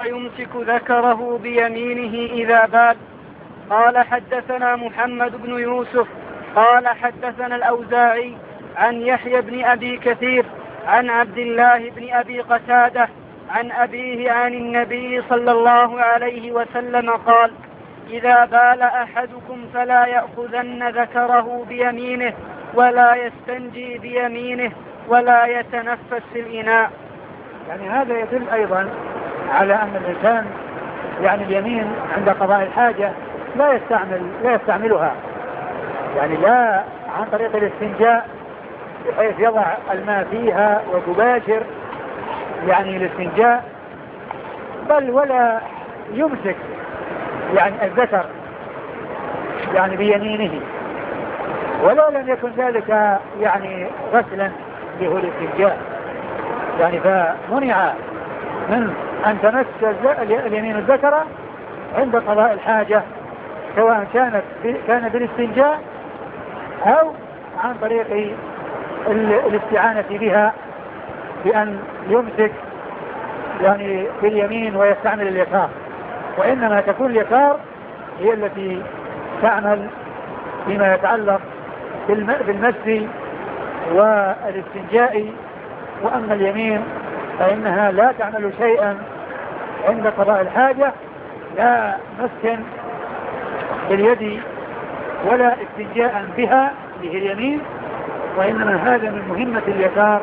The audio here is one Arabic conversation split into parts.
يمسك ذكره بيمينه إذا بال. قال حدثنا محمد بن يوسف قال حدثنا الأوزاعي عن يحيى بن أبي كثير عن عبد الله بن أبي قتادة عن أبيه عن النبي صلى الله عليه وسلم قال: إذا بال أحدكم فلا يأخذن ذكره بيمينه ولا يستنجي بيمينه ولا يتنفس في الإناء. يعني هذا يدل أيضا على أن الإنسان يعني اليمين عند قضاء الحاجة لا يستعملها، يعني لا عن طريق الاستنجاء بحيث يضع الماء فيها وتباشر يعني الاستنجاء، بل ولا يمسك يعني الذكر يعني بيمينه، ولو لم يكن ذلك يعني غسلا له الاستنجاء، يعني فمنع من أن تمس اليمين الذكر عند قضاء الحاجة، سواء كان بالاستنجاء أو عن طريق الاستعانة بها بأن يمسك يعني باليمين ويستعمل اليسار، وإنما تكون اليسار هي التي تعمل فيما يتعلق بالمس والاستنجاء، وأما اليمين فإنها لا تعمل شيئا عند قضاء الحاجة، لا مسكا باليد ولا استنجاء بها به اليمين، وإنما هذا من مهمة اليسار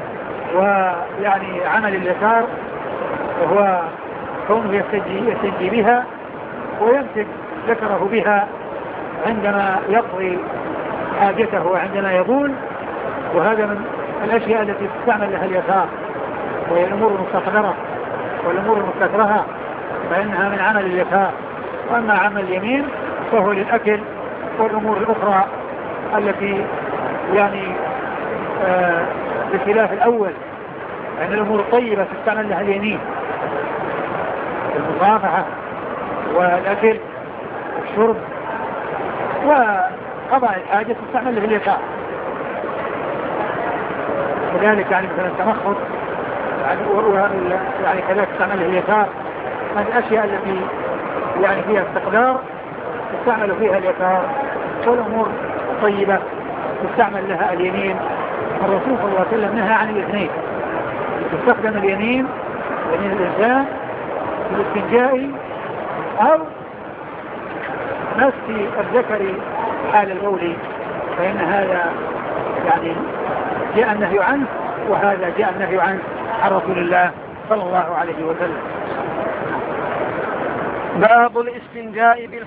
ويعني عمل اليسار، وهو كونه يستنجي بها ويمسك ذكره بها عندما يقضي حاجته وعندما يبول، وهذا من الأشياء التي تستعمل لها اليسار، وهي الأمور المستحضرة والأمور المستكرهة فإنها من عمل اليسار، وأما عمل اليمين فهو للأكل والأمور الأخرى التي يعني بخلاف الأول، يعني الأمور الطيبة تستعمل لها اليمين، المصافحة والأكل والشرب، وقضاء الحاجة تستعمل لها اليسار. كذلك يعني مثلا التمخط يعني كذلك تستعمل لها اليسار، من الأشياء التي يعني فيها استقدار تستعمل فيها اليسار، والأمور الطيبة تستعمل لها اليمين. الرسول صلى الله عليه وسلم نهى عن الاثنين، تستخدم اليمين يمين الإنسان في الاستنجاء أو مس الذكر حال البول، فإن هذا يعني جاء النهي عنه، وهذا جاء النهي عنه عن رسول الله صلى الله عليه وسلم. باب الاستنجاء